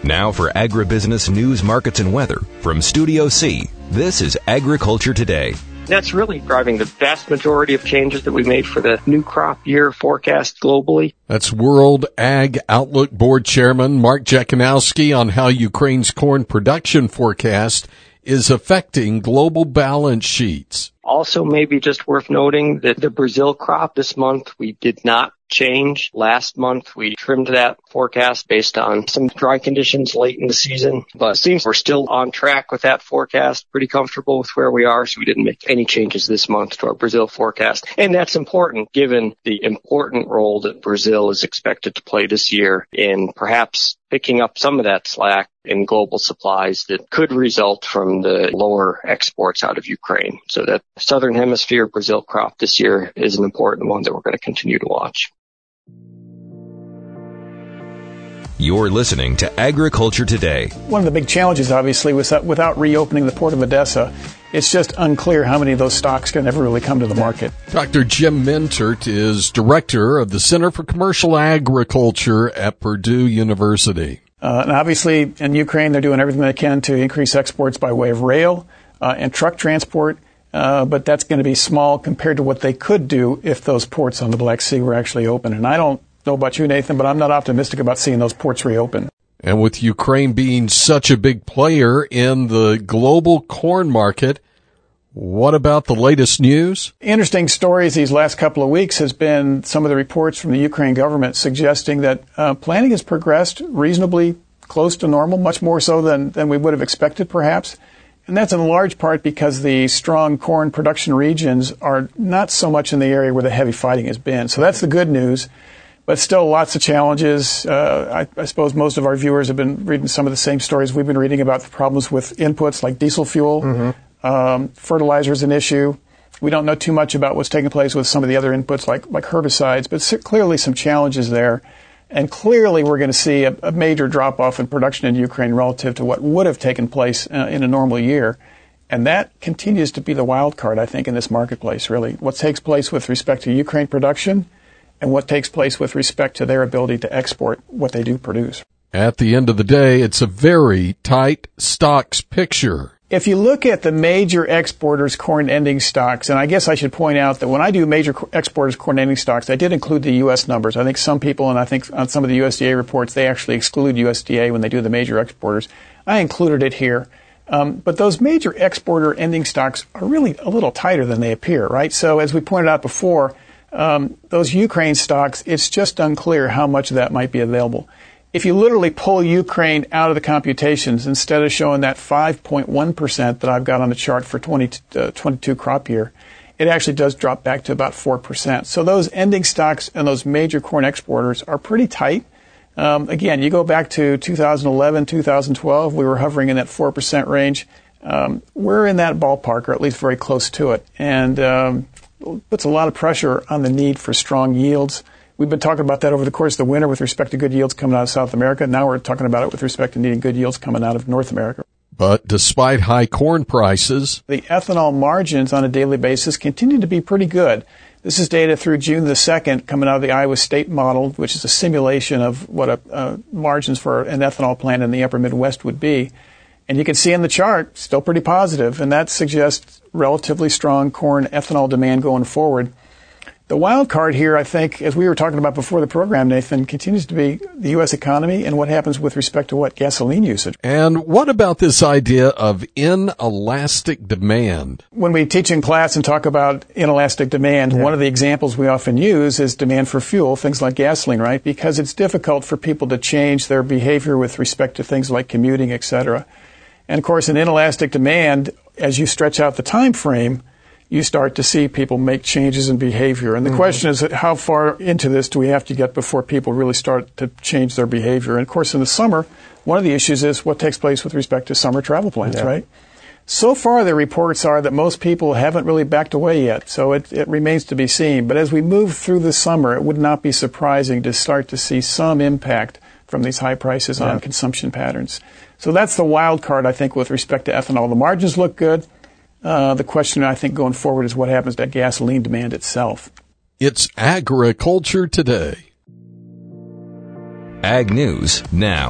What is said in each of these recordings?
Now for agribusiness news, markets, and weather from Studio C, this is Agriculture Today. That's really driving the vast majority of changes that we made for the new crop year forecast globally. That's World Ag Outlook Board Chairman Mark Jekanowski on how Ukraine's corn production forecast is affecting global balance sheets. Also, maybe just worth noting that the Brazil crop this month, we did not change. Last month, we trimmed that forecast based on some dry conditions late in the season. But it seems we're still on track with that forecast, pretty comfortable with where we are. So we didn't make any changes this month to our Brazil forecast. And that's important given the important role that Brazil is expected to play this year in perhaps picking up some of that slack in global supplies that could result from the lower exports out of Ukraine. So that Southern Hemisphere Brazil crop this year is an important one that we're going to continue to watch. You're listening to Agriculture Today. One of the big challenges, obviously, was that without reopening the Port of Odessa, it's just unclear how many of those stocks can ever really come to the market. Dr. Jim Mintert is director of the Center for Commercial Agriculture at Purdue University. And obviously, in Ukraine, they're doing everything they can to increase exports by way of rail and truck transport. But that's going to be small compared to what they could do if those ports on the Black Sea were actually open. And I don't know about you, Nathan, but I'm not optimistic about seeing those ports reopen. And with Ukraine being such a big player in the global corn market, what about the latest news? Interesting stories these last couple of weeks has been some of the reports from the Ukraine government suggesting that planting has progressed reasonably close to normal, much more so than we would have expected, perhaps. And that's in large part because the strong corn production regions are not so much in the area where the heavy fighting has been. So that's the good news. But still lots of challenges. I suppose most of our viewers have been reading some of the same stories we've been reading about the problems with inputs like diesel fuel. Mm-hmm. Fertilizer is an issue. We don't know too much about what's taking place with some of the other inputs like herbicides, but clearly some challenges there. And clearly we're going to see a major drop-off in production in Ukraine relative to what would have taken place in a normal year. And that continues to be the wild card, I think, in this marketplace, really. What takes place with respect to Ukraine production and what takes place with respect to their ability to export what they do produce. At the end of the day, it's a very tight stocks picture. If you look at the major exporters' corn ending stocks, and I guess I should point out that when I do major exporters' corn ending stocks, I did include the U.S. numbers. I think some people, and I think on some of the USDA reports, they actually exclude USDA when they do the major exporters. I included it here. But those major exporter ending stocks are really a little tighter than they appear, right? So as we pointed out before, those Ukraine stocks, it's just unclear how much of that might be available. If you literally pull Ukraine out of the computations, instead of showing that 5.1% that I've got on the chart for 22 crop year, it actually does drop back to about 4%. So those ending stocks and those major corn exporters are pretty tight. Again, you go back to 2011, 2012, we were hovering in that 4% range. We're in that ballpark, or at least very close to it. And puts a lot of pressure on the need for strong yields. We've been talking about that over the course of the winter with respect to good yields coming out of South America. Now we're talking about it with respect to needing good yields coming out of North America. But despite high corn prices, the ethanol margins on a daily basis continue to be pretty good. This is data through June the 2nd coming out of the Iowa State model, which is a simulation of what margins for an ethanol plant in the upper Midwest would be. And you can see in the chart, still pretty positive, and that suggests relatively strong corn ethanol demand going forward. The wild card here, I think, as we were talking about before the program, Nathan, continues to be the U.S. economy and what happens with respect to gasoline usage. And what about this idea of inelastic demand? When we teach in class and talk about inelastic demand, one of the examples we often use is demand for fuel, things like gasoline, right? Because it's difficult for people to change their behavior with respect to things like commuting, et cetera. And of course, in inelastic demand, as you stretch out the time frame, you start to see people make changes in behavior. And the question is, how far into this do we have to get before people really start to change their behavior? And of course, in the summer, one of the issues is what takes place with respect to summer travel plans, right? So far, the reports are that most people haven't really backed away yet, so it remains to be seen. But as we move through the summer, it would not be surprising to start to see some impact from these high prices on consumption patterns. So that's the wild card, I think, with respect to ethanol. The margins look good. The question, I think, going forward is what happens to gasoline demand itself. It's Agriculture Today. Ag News Now.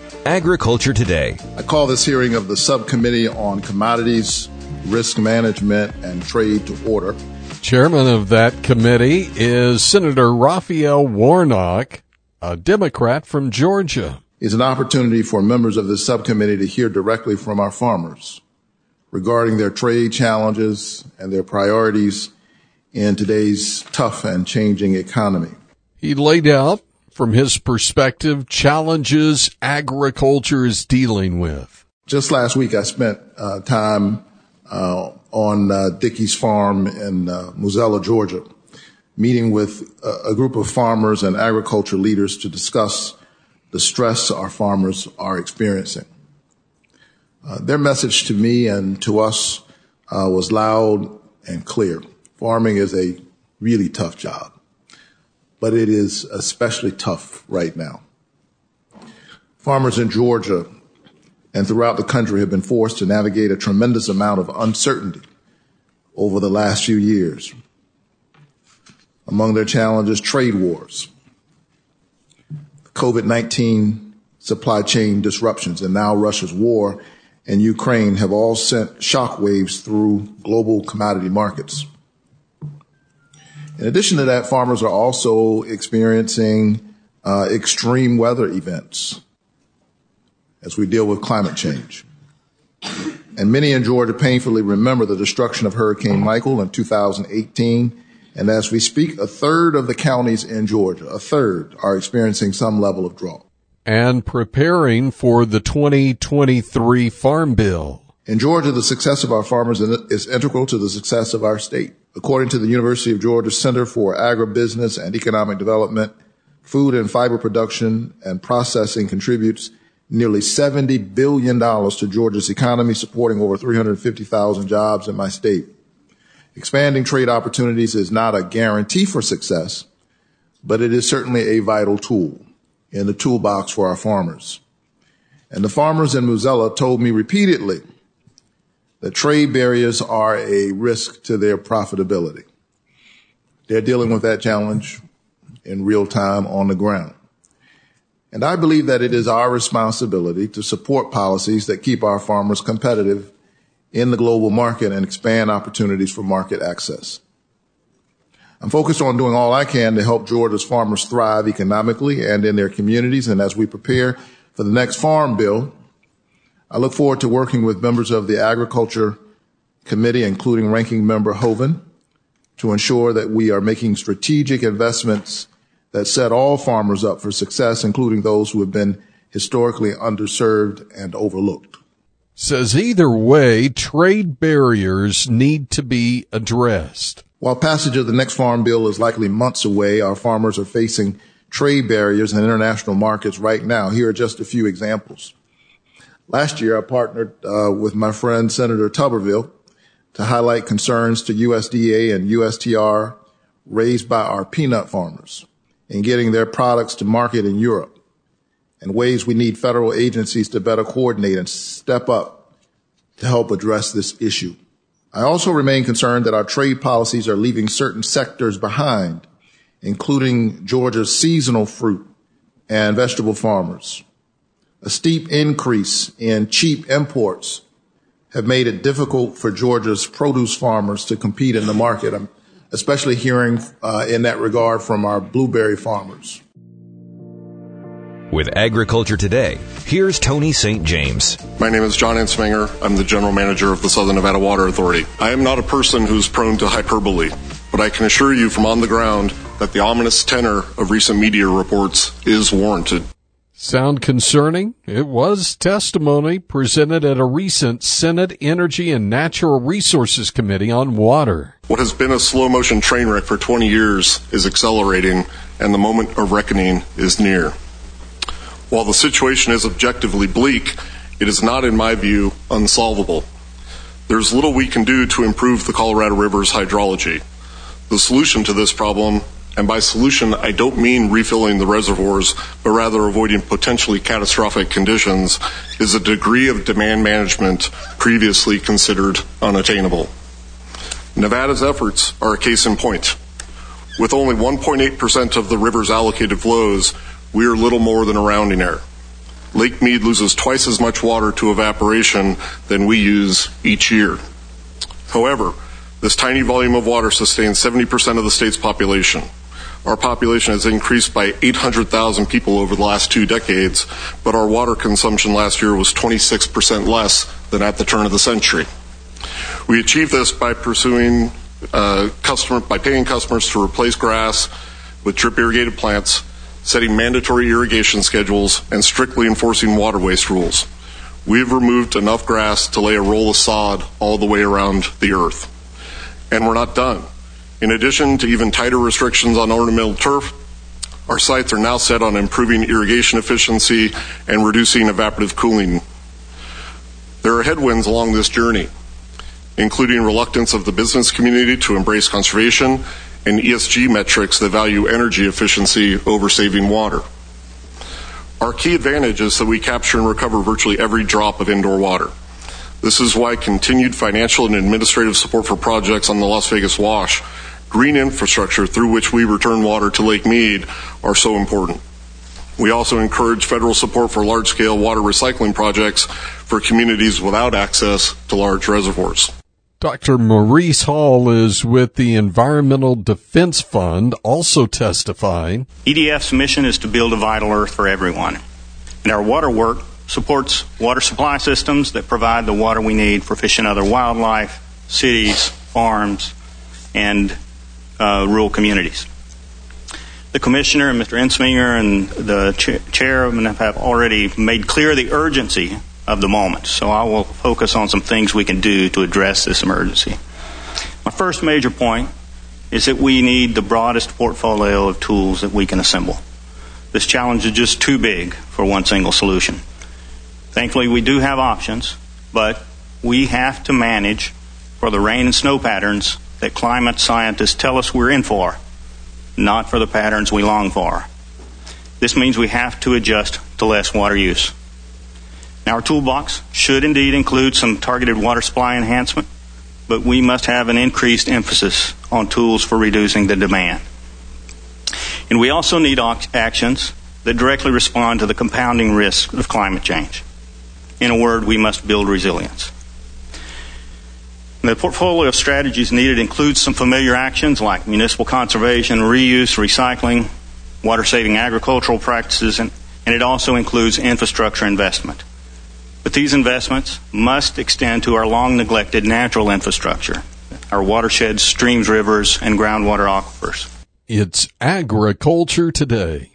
Agriculture Today. I call this hearing of the Subcommittee on Commodities, Risk Management, and Trade to order. Chairman of that committee is Senator Raphael Warnock, a Democrat from Georgia. It's an opportunity for members of this subcommittee to hear directly from our farmers regarding their trade challenges and their priorities in today's tough and changing economy. He laid out, from his perspective, challenges agriculture is dealing with. Just last week, I spent time on Dickey's farm in Mozella, Georgia, meeting with a group of farmers and agriculture leaders to discuss the stress our farmers are experiencing. Their message to me and to us was loud and clear. Farming is a really tough job, but it is especially tough right now. Farmers in Georgia and throughout the country have been forced to navigate a tremendous amount of uncertainty over the last few years. Among their challenges, trade wars, COVID-19 supply chain disruptions, and now Russia's war in Ukraine have all sent shockwaves through global commodity markets. In addition to that, farmers are also experiencing extreme weather events as we deal with climate change. And many in Georgia painfully remember the destruction of Hurricane Michael in 2018. And as we speak, a third of the counties in Georgia, are experiencing some level of drought. And preparing for the 2023 Farm Bill. In Georgia, the success of our farmers is integral to the success of our state. According to the University of Georgia Center for Agribusiness and Economic Development, food and fiber production and processing contributes nearly $70 billion to Georgia's economy, supporting over 350,000 jobs in my state. Expanding trade opportunities is not a guarantee for success, but it is certainly a vital tool in the toolbox for our farmers. And the farmers in Mozella told me repeatedly that trade barriers are a risk to their profitability. They're dealing with that challenge in real time on the ground. And I believe that it is our responsibility to support policies that keep our farmers competitive in the global market and expand opportunities for market access. I'm focused on doing all I can to help Georgia's farmers thrive economically and in their communities. And as we prepare for the next Farm Bill, I look forward to working with members of the Agriculture Committee, including Ranking Member Hoeven, to ensure that we are making strategic investments that set all farmers up for success, including those who have been historically underserved and overlooked. Says either way, trade barriers need to be addressed. While passage of the next Farm Bill is likely months away, our farmers are facing trade barriers in international markets right now. Here are just a few examples. Last year, I partnered with my friend Senator Tuberville to highlight concerns to USDA and USTR raised by our peanut farmers in getting their products to market in Europe, and ways we need federal agencies to better coordinate and step up to help address this issue. I also remain concerned that our trade policies are leaving certain sectors behind, including Georgia's seasonal fruit and vegetable farmers. A steep increase in cheap imports have made it difficult for Georgia's produce farmers to compete in the market. I'm especially hearing in that regard from our blueberry farmers. With Agriculture Today, here's Tony St. James. My name is John Ansminger. I'm the General Manager of the Southern Nevada Water Authority. I am not a person who's prone to hyperbole, but I can assure you from on the ground that the ominous tenor of recent media reports is warranted. Sound concerning? It was testimony presented at a recent Senate Energy and Natural Resources Committee on water. What has been a slow-motion train wreck for 20 years is accelerating, and the moment of reckoning is near. While the situation is objectively bleak, it is not, in my view, unsolvable. There's little we can do to improve the Colorado River's hydrology. The solution to this problem, and by solution I don't mean refilling the reservoirs, but rather avoiding potentially catastrophic conditions, is a degree of demand management previously considered unattainable. Nevada's efforts are a case in point. With only 1.8% of the river's allocated flows, we are little more than a rounding error. Lake Mead loses twice as much water to evaporation than we use each year. However, this tiny volume of water sustains 70% of the state's population. Our population has increased by 800,000 people over the last 2 decades, but our water consumption last year was 26% less than at the turn of the century. We achieved this by pursuing by paying customers to replace grass with drip irrigated plants, setting mandatory irrigation schedules, and strictly enforcing water waste rules. We have removed enough grass to lay a roll of sod all the way around the earth. And we're not done. In addition to even tighter restrictions on ornamental turf, our sights are now set on improving irrigation efficiency and reducing evaporative cooling. There are headwinds along this journey, including reluctance of the business community to embrace conservation and ESG metrics that value energy efficiency over saving water. Our key advantage is that we capture and recover virtually every drop of indoor water. This is why continued financial and administrative support for projects on the Las Vegas Wash, green infrastructure through which we return water to Lake Mead, are so important. We also encourage federal support for large-scale water recycling projects for communities without access to large reservoirs. Dr. Maurice Hall is with the Environmental Defense Fund, also testifying. EDF's mission is to build a vital earth for everyone, and our water work supports water supply systems that provide the water we need for fish and other wildlife, cities, farms, and rural communities. The Commissioner and Mr. Ensminger and the Chairman have already made clear the urgency of the moment, so I will focus on some things we can do to address this emergency. My first major point is that we need the broadest portfolio of tools that we can assemble. This challenge is just too big for one single solution. Thankfully, we do have options, but we have to manage for the rain and snow patterns that climate scientists tell us we're in for, not for the patterns we long for. This means we have to adjust to less water use. Now, our toolbox should indeed include some targeted water supply enhancement, but we must have an increased emphasis on tools for reducing the demand. And we also need actions that directly respond to the compounding risk of climate change. In a word, we must build resilience. The portfolio of strategies needed includes some familiar actions like municipal conservation, reuse, recycling, water-saving agricultural practices, and it also includes infrastructure investment. But these investments must extend to our long-neglected natural infrastructure, our watersheds, streams, rivers, and groundwater aquifers. It's Agriculture Today.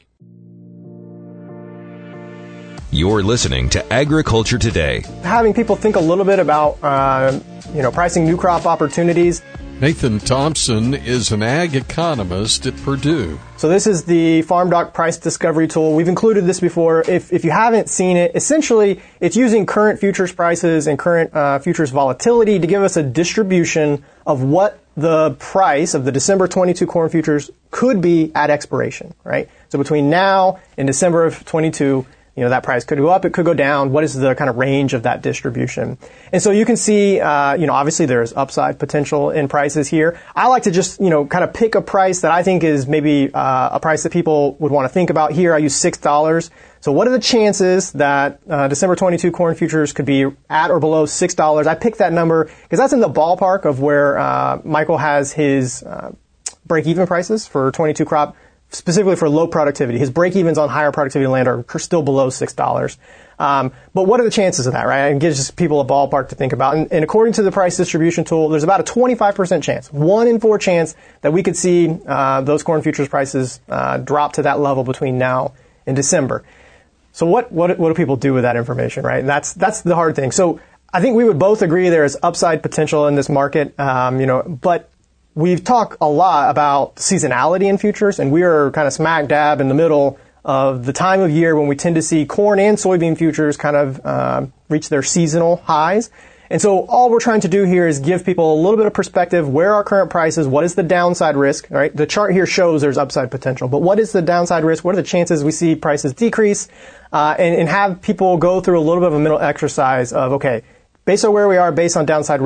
You're listening to Agriculture Today. Having people think a little bit about, pricing new crop opportunities. Nathan Thompson is an ag economist at Purdue. So this is the FarmDoc price discovery tool. We've included this before. If you haven't seen it, essentially it's using current futures prices and current futures volatility to give us a distribution of what the price of the December 22 corn futures could be at expiration, right? So between now and December of 22, that price could go up, it could go down. What is the kind of range of that distribution? And so you can see, obviously there's upside potential in prices here. I like to just, kind of pick a price that I think is maybe a price that people would want to think about here. I use $6. So what are the chances that December 22 corn futures could be at or below $6? I picked that number because that's in the ballpark of where Michael has his break-even prices for 22 crop, specifically for low productivity. His break-evens on higher productivity land are still below $6. But what are the chances of that, right? And gives people a ballpark to think about. And according to the price distribution tool, there's about a 25% chance, 1 in 4 chance that we could see those corn futures prices drop to that level between now and December. So what do people do with that information, right? And that's the hard thing. So I think we would both agree there is upside potential in this market, but we've talked a lot about seasonality in futures, and we are kind of smack dab in the middle of the time of year when we tend to see corn and soybean futures kind of reach their seasonal highs. And so all we're trying to do here is give people a little bit of perspective. Where are current prices? What is the downside risk? Right? The chart here shows there's upside potential, but what is the downside risk? What are the chances we see prices decrease? And have people go through a little bit of a mental exercise of, okay, based on where we are, based on downside risk,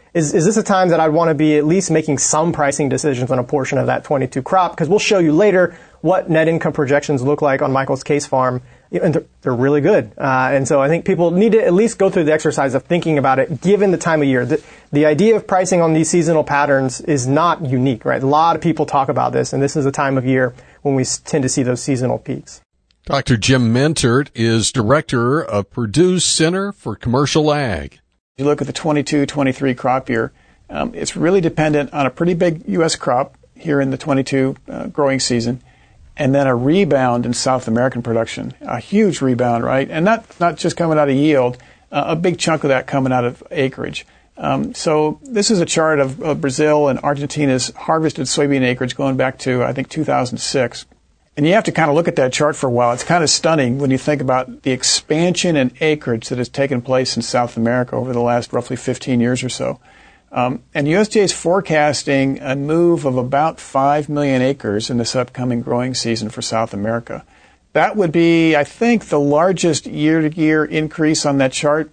is this a time that I'd want to be at least making some pricing decisions on a portion of that 22 crop? Because we'll show you later what net income projections look like on Michael's Case Farm, and they're really good. And so I think people need to at least go through the exercise of thinking about it, given the time of year. The idea of pricing on these seasonal patterns is not unique, right? A lot of people talk about this, and this is a time of year when we tend to see those seasonal peaks. Dr. Jim Mentert is director of Purdue's Center for Commercial Ag. You look at the 22-23 crop year, it's really dependent on a pretty big U.S. crop here in the 22 growing season, and then a rebound in South American production, a huge rebound, right? And not just coming out of yield, a big chunk of that coming out of acreage. So this is a chart of Brazil and Argentina's harvested soybean acreage going back to, I think, 2006. And you have to kind of look at that chart for a while. It's kind of stunning when you think about the expansion in acreage that has taken place in South America over the last roughly 15 years or so. And USDA is forecasting a move of about 5 million acres in this upcoming growing season for South America. That would be, I think, the largest year-to-year increase on that chart.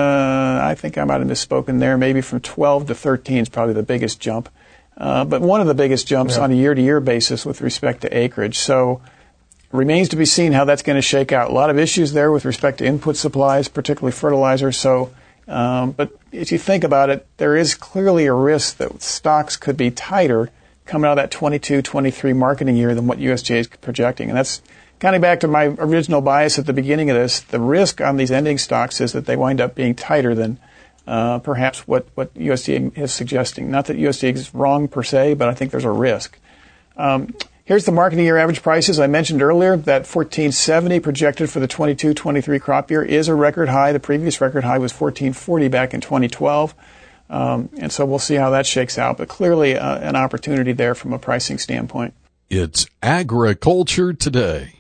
I think I might have misspoken there. Maybe from 12 to 13 is probably the biggest jump. But one of the biggest jumps on a year-to-year basis with respect to acreage. So remains to be seen how that's going to shake out. A lot of issues there with respect to input supplies, particularly fertilizer. So, but if you think about it, there is clearly a risk that stocks could be tighter coming out of that 22-23 marketing year than what USDA is projecting. And that's kind of back to my original bias at the beginning of this. The risk on these ending stocks is that they wind up being tighter than perhaps what USDA is suggesting. Not that USDA is wrong per se, but I think there's a risk. Here's the marketing year average prices. I mentioned earlier that $14.70 projected for the 22-23 crop year is a record high. The previous record high was $14.40 back in 2012. And so we'll see how that shakes out. But clearly an opportunity there from a pricing standpoint. It's Agriculture Today.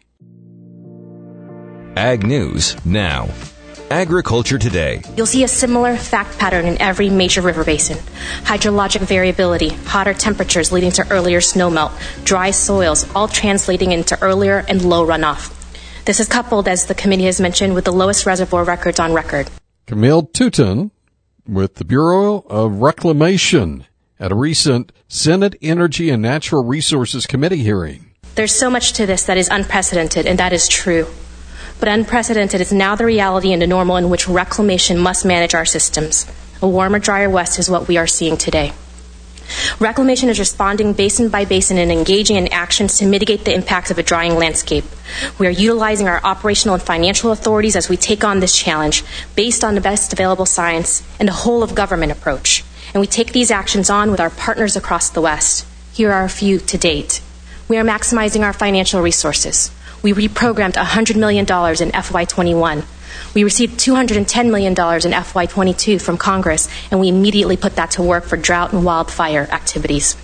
Ag News Now. Agriculture Today. You'll see a similar fact pattern in every major river basin. Hydrologic variability, hotter temperatures leading to earlier snowmelt, dry soils, all translating into earlier and low runoff. This is coupled, as the committee has mentioned, with the lowest reservoir records on record. Camille Touton with the Bureau of Reclamation at a recent Senate Energy and Natural Resources Committee hearing. There's so much to this that is unprecedented, and that is true. But unprecedented is now the reality and the normal in which reclamation must manage our systems. A warmer, drier West is what we are seeing today. Reclamation is responding basin by basin and engaging in actions to mitigate the impacts of a drying landscape. We are utilizing our operational and financial authorities as we take on this challenge based on the best available science and a whole-of-government approach. And we take these actions on with our partners across the West. Here are a few to date. We are maximizing our financial resources. We reprogrammed $100 million in FY21. We received $210 million in FY22 from Congress, and we immediately put that to work for drought and wildfire activities.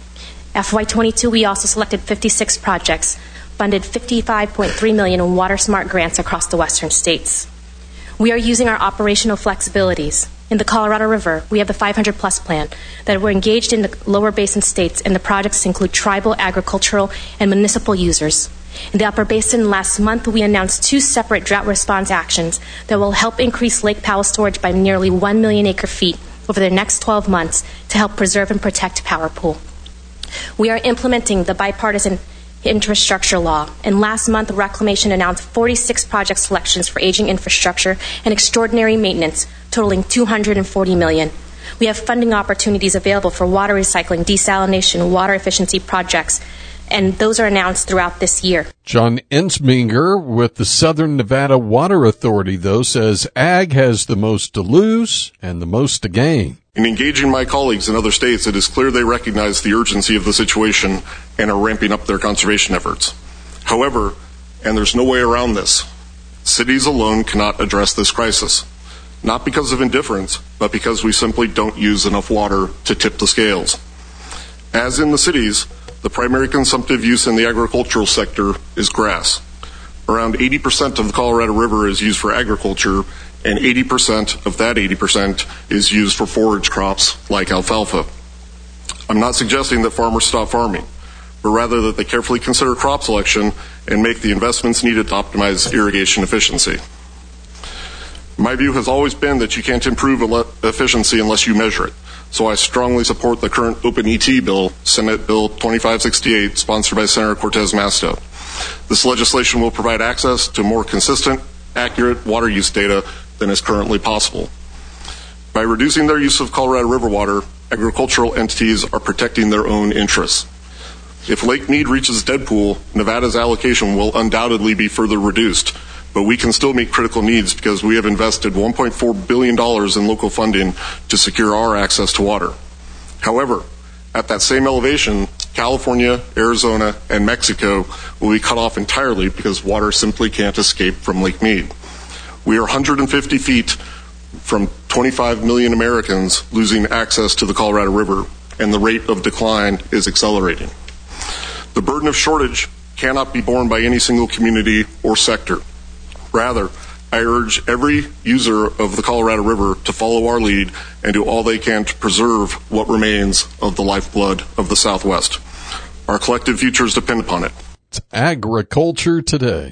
FY22, we also selected 56 projects, funded $55.3 million in Water Smart grants across the western states. We are using our operational flexibilities. In the Colorado River, we have the 500-plus plan that were engaged in the lower basin states, and the projects include tribal, agricultural, and municipal users. In the Upper Basin, last month, we announced 2 separate drought response actions that will help increase Lake Powell storage by nearly 1 million acre-feet over the next 12 months to help preserve and protect Power Pool. We are implementing the bipartisan infrastructure law, and last month, Reclamation announced 46 project selections for aging infrastructure and extraordinary maintenance, totaling $240 million. We have funding opportunities available for water recycling, desalination, water efficiency projects, and those are announced throughout this year. John Ensminger with the Southern Nevada Water Authority, though, says ag has the most to lose and the most to gain. In engaging my colleagues in other states, it is clear they recognize the urgency of the situation and are ramping up their conservation efforts. However, and there's no way around this, cities alone cannot address this crisis. Not because of indifference, but because we simply don't use enough water to tip the scales. As in the cities, the primary consumptive use in the agricultural sector is grass. Around 80% of the Colorado River is used for agriculture, and 80% of that 80% is used for forage crops like alfalfa. I'm not suggesting that farmers stop farming, but rather that they carefully consider crop selection and make the investments needed to optimize irrigation efficiency. My view has always been that you can't improve efficiency unless you measure it. So I strongly support the current Open ET bill, Senate Bill 2568, sponsored by Senator Cortez Masto. This legislation will provide access to more consistent, accurate water use data than is currently possible. By reducing their use of Colorado River water, agricultural entities are protecting their own interests. If Lake Mead reaches dead pool, Nevada's allocation will undoubtedly be further reduced, but we can still meet critical needs because we have invested $1.4 billion in local funding to secure our access to water. However, at that same elevation, California, Arizona, and Mexico will be cut off entirely because water simply can't escape from Lake Mead. We are 150 feet from 25 million Americans losing access to the Colorado River, and the rate of decline is accelerating. The burden of shortage cannot be borne by any single community or sector. Rather, I urge every user of the Colorado River to follow our lead and do all they can to preserve what remains of the lifeblood of the Southwest. Our collective futures depend upon it. It's Agriculture Today.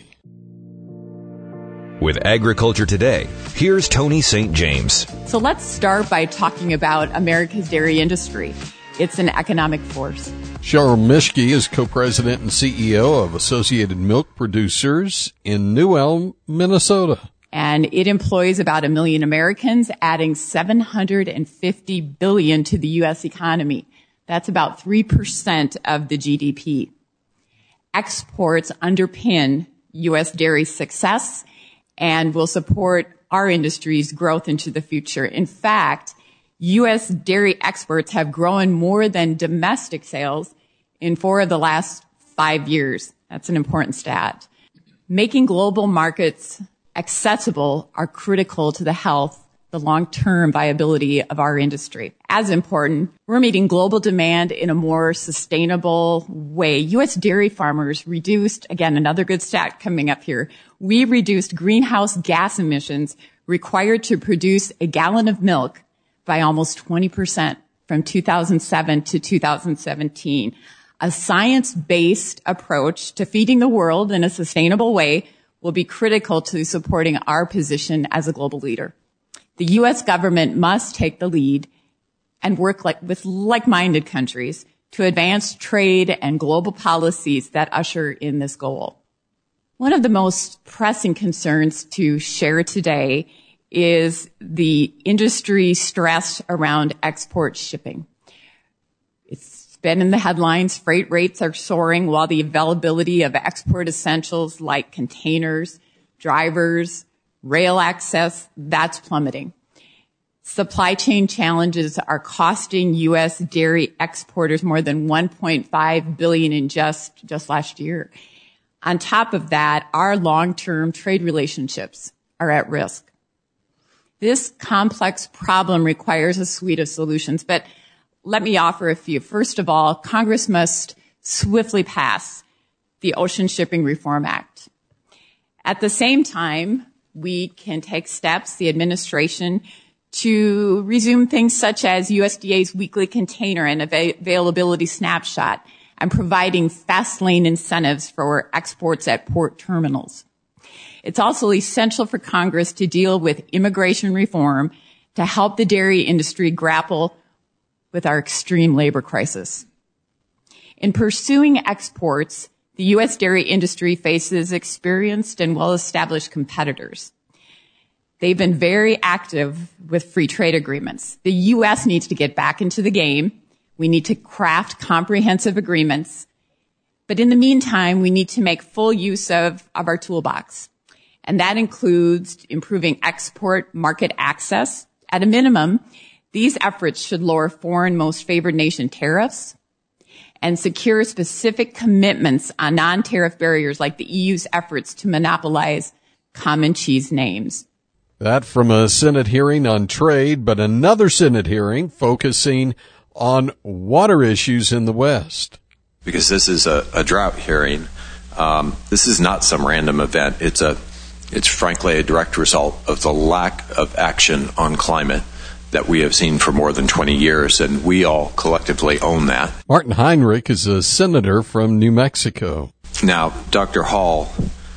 With Agriculture Today, here's Tony St. James. So let's start by talking about America's dairy industry. It's an economic force. Cheryl Mischke is co-president and CEO of Associated Milk Producers in New Ulm, Minnesota. And it employs about 1 million Americans, adding $750 billion to the U.S. economy. That's about 3% of the GDP. Exports underpin U.S. dairy success and will support our industry's growth into the future. In fact, U.S. dairy exports have grown more than domestic sales in 4 of the last 5 years. That's an important stat. Making global markets accessible are critical to the health, the long-term viability of our industry. As important, we're meeting global demand in a more sustainable way. U.S. dairy farmers reduced, again, another good stat coming up here, we reduced greenhouse gas emissions required to produce a gallon of milk by almost 20% from 2007 to 2017. A science-based approach to feeding the world in a sustainable way will be critical to supporting our position as a global leader. The U.S. government must take the lead and work with like-minded countries to advance trade and global policies that usher in this goal. One of the most pressing concerns to share today is the industry stress around export shipping. It's been in the headlines. Freight rates are soaring while the availability of export essentials like containers, drivers, rail access, that's plummeting. Supply chain challenges are costing U.S. dairy exporters more than $1.5 billion in just last year. On top of that, our long-term trade relationships are at risk. This complex problem requires a suite of solutions, but let me offer a few. First of all, Congress must swiftly pass the Ocean Shipping Reform Act. At the same time, we can take steps, the administration, to resume things such as USDA's weekly container and availability snapshot and providing fast lane incentives for exports at port terminals. It's also essential for Congress to deal with immigration reform to help the dairy industry grapple with our extreme labor crisis. In pursuing exports, the U.S. dairy industry faces experienced and well-established competitors. They've been very active with free trade agreements. The U.S. needs to get back into the game. We need to craft comprehensive agreements. But in the meantime, we need to make full use of our toolbox. And that includes improving export market access. At a minimum, these efforts should lower foreign most favored nation tariffs and secure specific commitments on non-tariff barriers like the EU's efforts to monopolize common cheese names. That from a Senate hearing on trade, but another Senate hearing focusing on water issues in the West. Because this is a drought hearing, this is not some random event. It's frankly a direct result of the lack of action on climate that we have seen for more than 20 years, and we all collectively own that. Martin Heinrich is a senator from New Mexico. Now, Dr. Hall,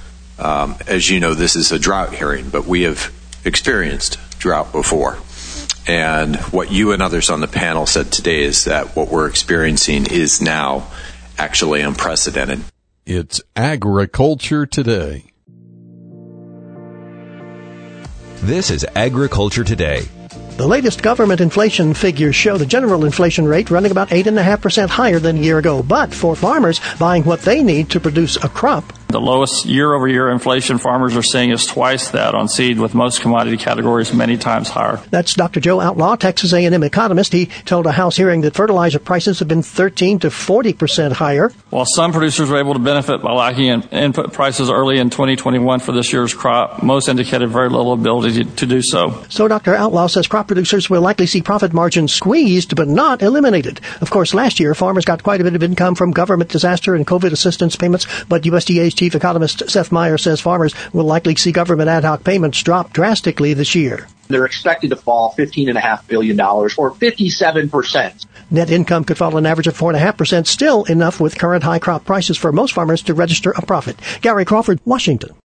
as you know, this is a drought hearing, but we have experienced drought before. And what you and others on the panel said today is that what we're experiencing is now actually unprecedented. It's Agriculture Today. This is Agriculture Today. The latest government inflation figures show the general inflation rate running about 8.5% higher than a year ago. But for farmers buying what they need to produce a crop, the lowest year-over-year inflation farmers are seeing is twice that on seed, with most commodity categories many times higher. That's Dr. Joe Outlaw, Texas A&M economist. He told a House hearing that fertilizer prices have been 13 to 40% higher. While some producers were able to benefit by locking in input prices early in 2021 for this year's crop, most indicated very little ability to do so. So Dr. Outlaw says crop producers will likely see profit margins squeezed but not eliminated. Of course, last year, farmers got quite a bit of income from government disaster and COVID assistance payments, but USDA's chief economist Seth Meyer says farmers will likely see government ad hoc payments drop drastically this year. They're expected to fall $15.5 billion, or 57%. Net income could fall an average of 4.5%, still enough with current high crop prices for most farmers to register a profit. Gary Crawford, Washington.